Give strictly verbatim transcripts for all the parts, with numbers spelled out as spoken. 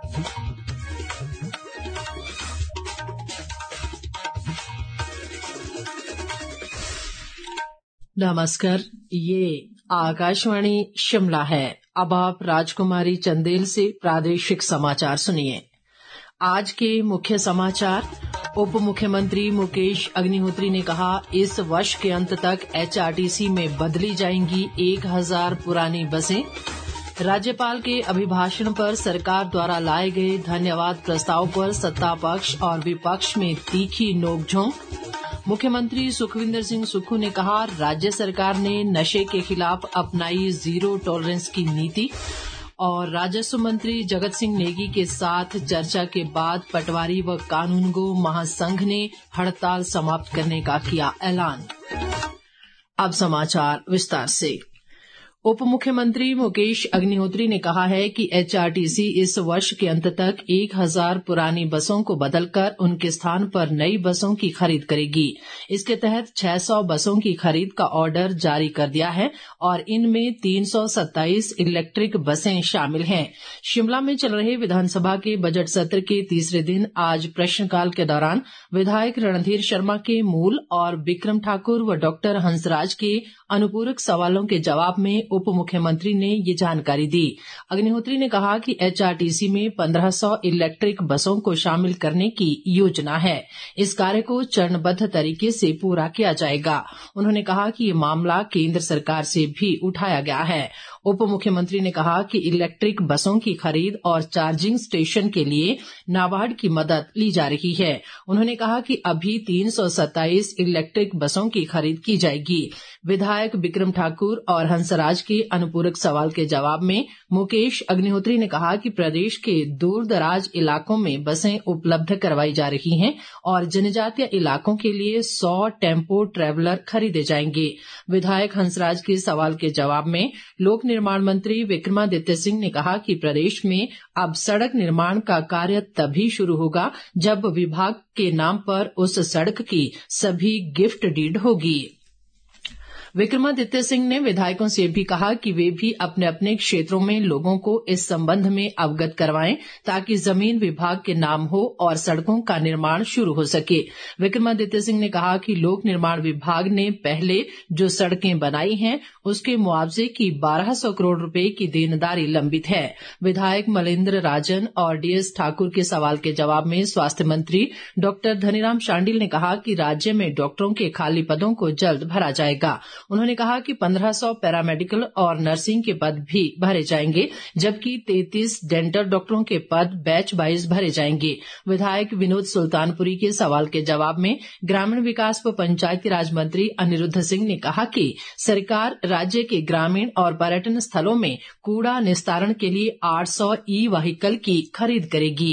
नमस्कार, ये आकाशवाणी शिमला है। अब आप राजकुमारी चंदेल से प्रादेशिक समाचार सुनिए। आज के मुख्य समाचार। उप मुख्यमंत्री मुकेश अग्निहोत्री ने कहा, इस वर्ष के अंत तक एचआरटीसी में बदली जाएंगी एक हजार पुरानी बसें। राज्यपाल के अभिभाषण पर सरकार द्वारा लाए गए धन्यवाद प्रस्ताव पर सत्ता पक्ष और विपक्ष में तीखी नोकझोंक। मुख्यमंत्री सुखविंदर सिंह सुक्खू ने कहा, राज्य सरकार ने नशे के खिलाफ अपनाई जीरो टॉलरेंस की नीति। और राजस्व मंत्री जगत सिंह नेगी के साथ चर्चा के बाद पटवारी व कानूनगो महासंघ ने हड़ताल समाप्त करने का किया ऐलान। अब समाचार विस्तार से। उप मुख्यमंत्री मुकेश अग्निहोत्री ने कहा है कि एचआरटीसी इस वर्ष के अंत तक एक हजार पुरानी बसों को बदलकर उनके स्थान पर नई बसों की खरीद करेगी। इसके तहत छह सौ बसों की खरीद का ऑर्डर जारी कर दिया है और इनमें तीन सौ सत्ताईस इलेक्ट्रिक बसें शामिल हैं। शिमला में चल रहे विधानसभा के बजट सत्र के तीसरे दिन आज प्रश्नकाल के दौरान विधायक रणधीर शर्मा के मूल और बिक्रम ठाकुर व डॉक्टर हंसराज के अनुपूरक सवालों के जवाब में उप मुख्यमंत्री ने ये जानकारी दी। अग्निहोत्री ने कहा कि एचआरटीसी में पंद्रह सौ इलेक्ट्रिक बसों को शामिल करने की योजना है। इस कार्य को चरणबद्ध तरीके से पूरा किया जाएगा। उन्होंने कहा कि ये मामला केंद्र सरकार से भी उठाया गया है। उप मुख्यमंत्री ने कहा कि इलेक्ट्रिक बसों की खरीद और चार्जिंग स्टेशन के लिए नाबार्ड की मदद ली जा रही है। उन्होंने कहा कि अभी तीन सौ सत्ताईस इलेक्ट्रिक बसों की खरीद की जाएगी। विधायक बिक्रम ठाकुर और हंसराज के अनुपूरक सवाल के जवाब में मुकेश अग्निहोत्री ने कहा कि प्रदेश के दूर दराज इलाकों में बसें उपलब्ध करवाई जा रही हैं और जनजातीय इलाकों के लिए सौ टेम्पो ट्रैवलर खरीदे जाएंगे। विधायक हंसराज के सवाल के जवाब में लोक निर्माण मंत्री विक्रमादित्य सिंह ने कहा कि प्रदेश में अब सड़क निर्माण का कार्य तभी शुरू होगा जब विभाग के नाम पर उस सड़क की सभी गिफ्ट डीड होगी। विक्रमादित्य सिंह ने विधायकों से भी कहा कि वे भी अपने अपने क्षेत्रों में लोगों को इस संबंध में अवगत करवाएं ताकि जमीन विभाग के नाम हो और सड़कों का निर्माण शुरू हो सके। विक्रमादित्य सिंह ने कहा कि लोक निर्माण विभाग ने पहले जो सड़कें बनाई हैं उसके मुआवजे की बारह सौ करोड़ रुपए की देनदारी लंबित है। विधायक मलेंद्र राजन और डीएस ठाकुर के सवाल के जवाब में स्वास्थ्य मंत्री डॉक्टर धनीराम शांडिल ने कहा कि राज्य में डॉक्टरों के खाली पदों को जल्द भरा जाएगा। उन्होंने कहा कि पंद्रह सौ पैरामेडिकल और नर्सिंग के पद भी भरे जाएंगे, जबकि तैंतीस डेंटल डॉक्टरों के पद बैच वाइज भरे जाएंगे। विधायक विनोद सुल्तानपुरी के सवाल के जवाब में ग्रामीण विकास व पंचायती राज मंत्री अनिरुद्ध सिंह ने कहा कि सरकार राज्य के ग्रामीण और पर्यटन स्थलों में कूड़ा निस्तारण के लिए आठ सौ ई व्हीकल की खरीद करेगी।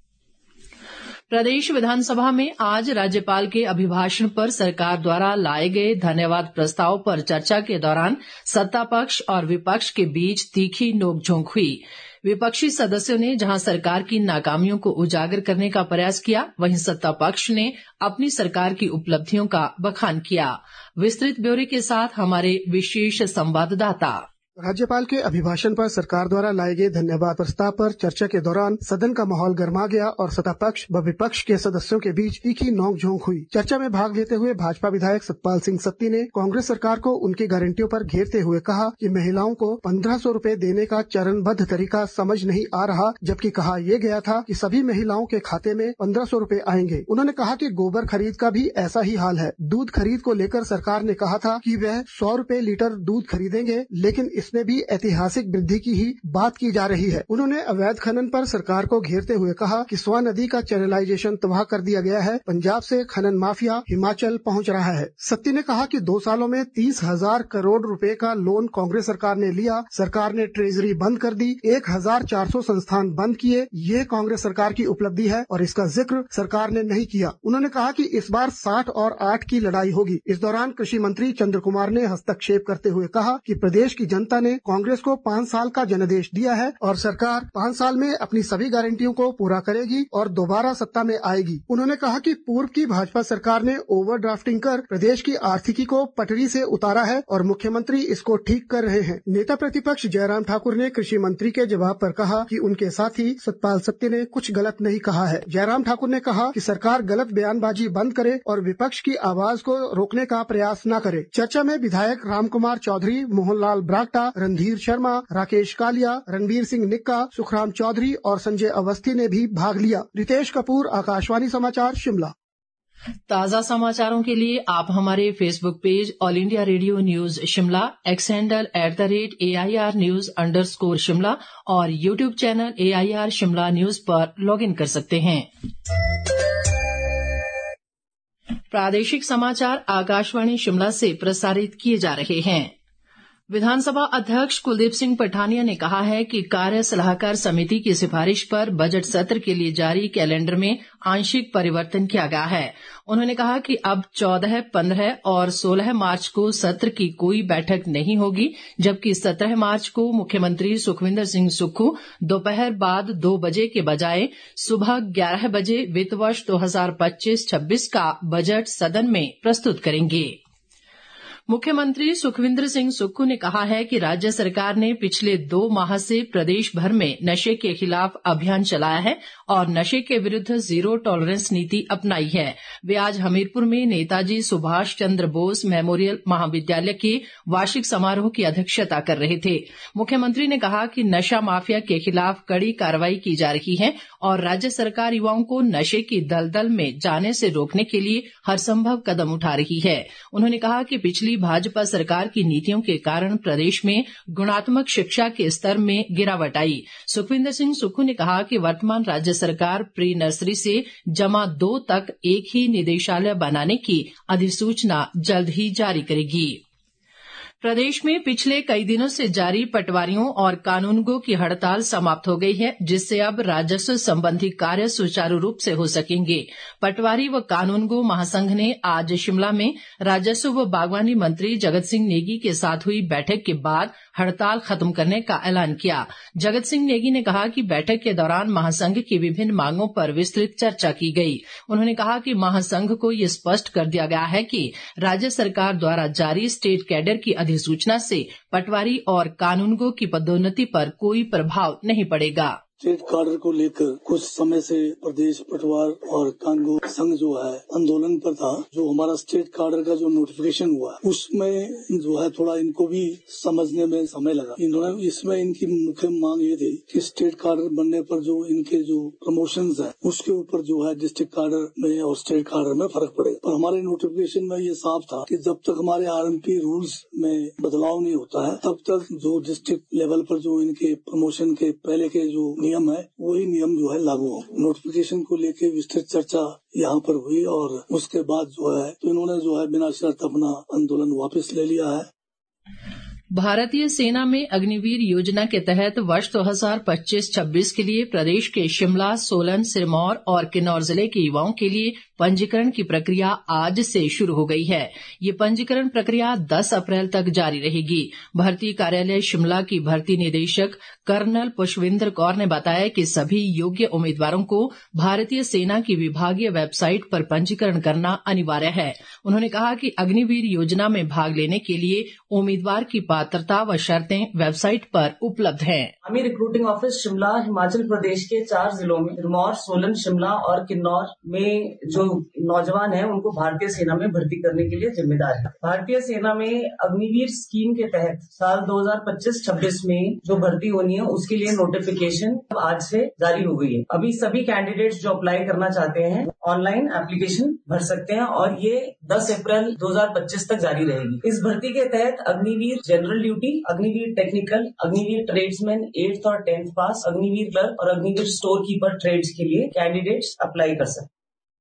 प्रदेश विधानसभा में आज राज्यपाल के अभिभाषण पर सरकार द्वारा लाए गए धन्यवाद प्रस्ताव पर चर्चा के दौरान सत्ता पक्ष और विपक्ष के बीच तीखी नोकझोंक हुई। विपक्षी सदस्यों ने जहां सरकार की नाकामियों को उजागर करने का प्रयास किया, वहीं सत्ता पक्ष ने अपनी सरकार की उपलब्धियों का बखान किया। विस्तृत ब्यौरे के साथ हमारे विशेष संवाददाता। राज्यपाल के अभिभाषण पर सरकार द्वारा लाए गए धन्यवाद प्रस्ताव पर चर्चा के दौरान सदन का माहौल गर्मा गया और सत्ता पक्ष व विपक्ष के सदस्यों के बीच तीखी नोकझोंक हुई। चर्चा में भाग लेते हुए भाजपा विधायक सतपाल सिंह सत्ती ने कांग्रेस सरकार को उनकी गारंटियों पर घेरते हुए कहा कि महिलाओं को पंद्रह सौ रूपए देने का चरणबद्ध तरीका समझ नहीं आ रहा, जबकि कहा यह गया था कि सभी महिलाओं के खाते में पंद्रह सौ रूपए आएंगे। उन्होंने कहा कि गोबर खरीद का भी ऐसा ही हाल है। दूध खरीद को लेकर सरकार ने कहा था कि वह सौ रूपए लीटर दूध खरीदेंगे, लेकिन इसमें भी ऐतिहासिक वृद्धि की ही बात की जा रही है। उन्होंने अवैध खनन पर सरकार को घेरते हुए कहा कि स्वां नदी का चैनलाइजेशन तबाह कर दिया गया है, पंजाब से खनन माफिया हिमाचल पहुंच रहा है। सत्ती ने कहा कि दो सालों में तीस हजार करोड़ रुपए का लोन कांग्रेस सरकार ने लिया, सरकार ने ट्रेजरी बंद कर दी, एक हजार चार सौ संस्थान बंद किए, ये कांग्रेस सरकार की उपलब्धि है और इसका जिक्र सरकार ने नहीं किया। उन्होंने कहा कि इस बार साठ और आठ की लड़ाई होगी। इस दौरान कृषि मंत्री चंद्र कुमार ने हस्तक्षेप करते हुए कहा कि प्रदेश की जनता जनता ने कांग्रेस को पाँच साल का जनादेश दिया है और सरकार पाँच साल में अपनी सभी गारंटियों को पूरा करेगी और दोबारा सत्ता में आएगी। उन्होंने कहा कि पूर्व की भाजपा सरकार ने ओवर ड्राफ्टिंग कर प्रदेश की आर्थिकी को पटरी से उतारा है और मुख्यमंत्री इसको ठीक कर रहे हैं। नेता प्रतिपक्ष जयराम ठाकुर ने कृषि मंत्री के जवाब पर कहा कि उनके साथी सतपाल सत्ती ने कुछ गलत नहीं कहा है। जयराम ठाकुर ने कहा कि सरकार गलत बयानबाजी बंद करे और विपक्ष की आवाज को रोकने का प्रयास न करे। चर्चा में विधायक रामकुमार चौधरी, मोहनलाल ब्राक्टा, रणधीर शर्मा, राकेश कालिया, रणबीर सिंह निक्का, सुखराम चौधरी और संजय अवस्थी ने भी भाग लिया। रितेश कपूर, आकाशवाणी समाचार, शिमला। ताज़ा समाचारों के लिए आप हमारे Facebook page all India radio news Shimla, X handle at the rate A I R news underscore Shimla शिमला और YouTube channel A I R Shimla news पर लॉग इन कर सकते हैं। प्रादेशिक समाचार आकाशवाणी शिमला से प्रसारित किए जा रहे हैं। विधानसभा अध्यक्ष कुलदीप सिंह पठानिया ने कहा है कि कार्य सलाहकार समिति की सिफारिश पर बजट सत्र के लिए जारी कैलेंडर में आंशिक परिवर्तन किया गया है। उन्होंने कहा कि अब चौदह, पंद्रह और सोलह मार्च को सत्र की कोई बैठक नहीं होगी, जबकि सत्रह मार्च को मुख्यमंत्री सुखविंदर सिंह सुक्खू दोपहर बाद दो बजे के बजाय सुबह ग्यारह बजे वित्त वर्ष दो हजार पच्चीस छब्बीस का बजट सदन में प्रस्तुत करेंगे। मुख्यमंत्री सुखविंदर सिंह सुक्खू ने कहा है कि राज्य सरकार ने पिछले दो माह से प्रदेश भर में नशे के खिलाफ अभियान चलाया है और नशे के विरुद्ध जीरो टॉलरेंस नीति अपनाई है। वे आज हमीरपुर में नेताजी सुभाष चंद्र बोस मेमोरियल महाविद्यालय के वार्षिक समारोह की अध्यक्षता कर रहे थे। मुख्यमंत्री ने कहा कि नशा माफिया के खिलाफ कड़ी कार्रवाई की जा रही है और राज्य सरकार युवाओं को नशे की दलदल में जाने से रोकने के लिए हर संभव कदम उठा रही है। उन्होंने कहा कि पिछली भाजपा सरकार की नीतियों के कारण प्रदेश में गुणात्मक शिक्षा के स्तर में गिरावट आई। सुखविंदर सिंह सुक्खू ने कहा कि वर्तमान राज्य सरकार प्री नर्सरी से जमा दो तक एक ही निदेशालय बनाने की अधिसूचना जल्द ही जारी करेगी। प्रदेश में पिछले कई दिनों से जारी पटवारियों और कानूनगो की हड़ताल समाप्त हो गई है, जिससे अब राजस्व संबंधी कार्य सुचारू रूप से हो सकेंगे। पटवारी व कानूनगो महासंघ ने आज शिमला में राजस्व व बागवानी मंत्री जगत सिंह नेगी के साथ हुई बैठक के बाद हड़ताल खत्म करने का ऐलान किया। जगत सिंह नेगी ने कहा कि बैठक के दौरान महासंघ की विभिन्न मांगों पर विस्तृत चर्चा की गई। उन्होंने कहा कि महासंघ को ये स्पष्ट कर दिया गया है कि राज्य सरकार द्वारा जारी स्टेट कैडर की अधिसूचना से पटवारी और कानूनगो की पदोन्नति पर कोई प्रभाव नहीं पड़ेगा। स्टेट कार्डर को लेकर कुछ समय से प्रदेश पटवार और कानूनगो संघ जो है आंदोलन पर था। जो हमारा स्टेट कार्डर का जो नोटिफिकेशन हुआ उसमें जो है थोड़ा इनको भी समझने में समय लगा। इन्होंने इसमें इनकी मुख्य मांग ये थी कि स्टेट कार्डर बनने पर जो इनके जो प्रमोशंस है उसके ऊपर जो है डिस्ट्रिक्ट कार्डर में और स्टेट कार्डर में फर्क पड़ेगा। पर हमारे नोटिफिकेशन में ये साफ था कि जब तक हमारे आर एम पी रूल्स में बदलाव नहीं होता है तब तक जो डिस्ट्रिक्ट लेवल पर जो इनके प्रमोशन के पहले के जो नियम है वही नियम जो है लागू हो। नोटिफिकेशन को लेके विस्तृत चर्चा यहाँ पर हुई और उसके बाद जो है तो इन्होंने जो है बिना शर्त अपना आंदोलन वापस ले लिया है। भारतीय सेना में अग्निवीर योजना के तहत वर्ष दो हजार पच्चीस छब्बीस के लिए प्रदेश के शिमला, सोलन, सिरमौर और किन्नौर जिले के युवाओं के लिए पंजीकरण की प्रक्रिया आज से शुरू हो गई है। ये पंजीकरण प्रक्रिया दस अप्रैल तक जारी रहेगी। भर्ती कार्यालय शिमला की भर्ती निदेशक कर्नल पुष्पिंदर कौर ने बताया कि सभी योग्य उम्मीदवारों को भारतीय सेना की विभागीय वेबसाइट पर पंजीकरण करना अनिवार्य है। उन्होंने कहा कि अग्निवीर योजना में भाग लेने के लिए उम्मीदवार की पात्रता व शर्तें वेबसाइट पर उपलब्ध हैं। Army recruiting office Shimla Himachal Pradesh के चार जिलों में सिरमौर, सोलन, शिमला और किन्नौर में जो नौजवान हैं उनको भारतीय सेना में भर्ती करने के लिए जिम्मेदार है। भारतीय सेना में अग्निवीर स्कीम के तहत साल दो हजार पच्चीस छब्बीस में जो भर्ती होनी है उसके लिए नोटिफिकेशन आज से जारी हो गई है। अभी सभी कैंडिडेट्स जो अप्लाई करना चाहते हैं ऑनलाइन एप्लीकेशन भर सकते हैं और ये दस अप्रैल दो हजार पच्चीस तक जारी रहेगी। इस भर्ती के तहत Agniveer general duty, Agniveer technical, Agniveer tradesman eighth और टेंथ पास, अग्निवीर क्लर्क और अग्निवीर स्टोर कीपर ट्रेड्स के लिए कैंडिडेट्स अप्लाई कर सकते हैं।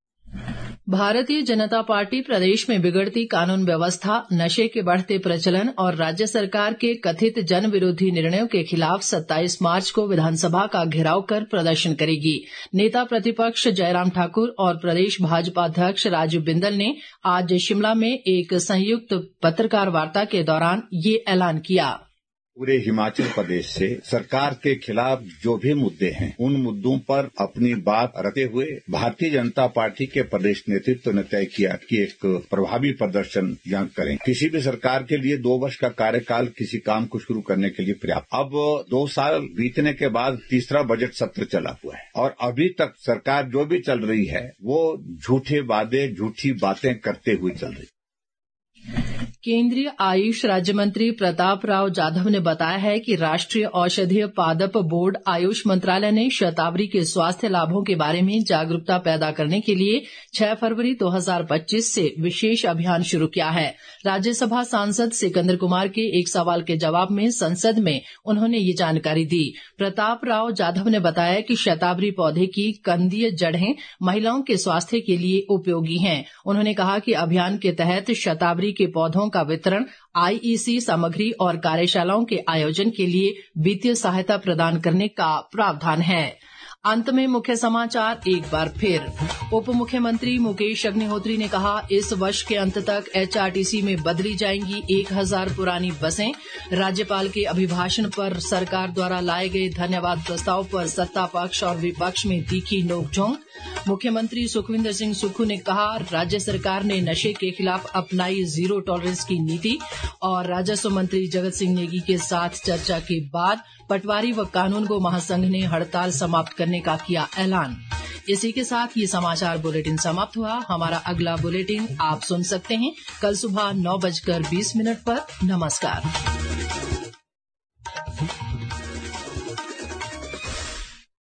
भारतीय जनता पार्टी प्रदेश में बिगड़ती कानून व्यवस्था, नशे के बढ़ते प्रचलन और राज्य सरकार के कथित जन विरोधी निर्णयों के खिलाफ सत्ताईस मार्च को विधानसभा का घेराव कर प्रदर्शन करेगी। नेता प्रतिपक्ष जयराम ठाकुर और प्रदेश भाजपा अध्यक्ष राजीव बिंदल ने आज शिमला में एक संयुक्त पत्रकार वार्ता के दौरान ये ऐलान किया। पूरे हिमाचल प्रदेश से सरकार के खिलाफ जो भी मुद्दे हैं उन मुद्दों पर अपनी बात रखते हुए भारतीय जनता पार्टी के प्रदेश नेतृत्व ने तय किया कि एक प्रभावी प्रदर्शन यहाँ करें। किसी भी सरकार के लिए दो वर्ष का कार्यकाल किसी काम को शुरू करने के लिए पर्याप्त। अब दो साल बीतने के बाद तीसरा बजट सत्र चला हुआ है और अभी तक सरकार जो भी चल रही है वो झूठे वादे झूठी बातें करते हुए चल रही है। केंद्रीय आयुष राज्य मंत्री प्रताप राव जाधव ने बताया है कि राष्ट्रीय औषधीय पादप बोर्ड आयुष मंत्रालय ने शतावरी के स्वास्थ्य लाभों के बारे में जागरूकता पैदा करने के लिए छह फरवरी दो हज़ार पच्चीस से विशेष अभियान शुरू किया है। राज्यसभा सांसद सिकंदर कुमार के एक सवाल के जवाब में संसद में उन्होंने ये जानकारी दी। प्रताप राव जाधव ने बताया कि शतावरी पौधे की कंदीय जड़ें महिलाओं के स्वास्थ्य के लिए उपयोगी हैं। उन्होंने कहा कि अभियान के तहत शतावरी के पौधों का वितरण, आईईसी सामग्री और कार्यशालाओं के आयोजन के लिए वित्तीय सहायता प्रदान करने का प्रावधान है। अंत में मुख्य समाचार एक बार फिर। उप मुख्यमंत्री मुकेश अग्निहोत्री ने कहा, इस वर्ष के अंत तक एचआरटीसी में बदली जाएंगी एक हज़ार पुरानी बसें। राज्यपाल के अभिभाषण पर सरकार द्वारा लाए गए धन्यवाद प्रस्ताव पर सत्ता पक्ष और विपक्ष में तीखी नोकझोंक। मुख्यमंत्री सुखविंदर सिंह सुक्खू ने कहा, राज्य सरकार ने नशे के खिलाफ अपनाई जीरो टॉलरेंस की नीति। और राजस्व मंत्री जगत सिंह नेगी के साथ चर्चा के बाद पटवारी व कानूनगो महासंघ ने हड़ताल समाप्त करने का किया ऐलान। इसी के साथ ये समाचार बुलेटिन समाप्त हुआ। हमारा अगला बुलेटिन आप सुन सकते हैं कल सुबह नौ बजकर बीस मिनट पर। नमस्कार।